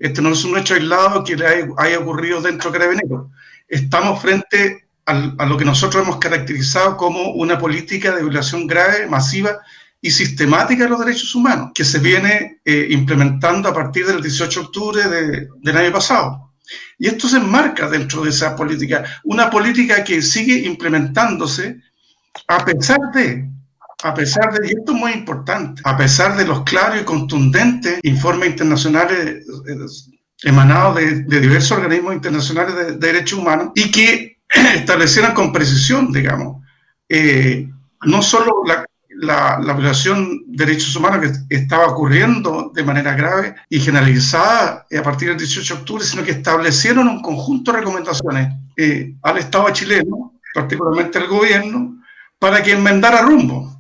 Este no es un hecho aislado que haya ocurrido dentro de Carabineros. Estamos frente a lo que nosotros hemos caracterizado como una política de violación grave, masiva y sistemática de los derechos humanos, que se viene implementando a partir del 18 de octubre del año pasado. Y esto se enmarca dentro de esa política, una política que sigue implementándose a pesar de, y esto es muy importante, a pesar de los claros y contundentes informes internacionales emanados de diversos organismos internacionales de derechos humanos y que establecieran con precisión, digamos, no solo la violación de derechos humanos que estaba ocurriendo de manera grave y generalizada a partir del 18 de octubre, sino que establecieron un conjunto de recomendaciones al Estado chileno, particularmente al gobierno, para que enmendara rumbo.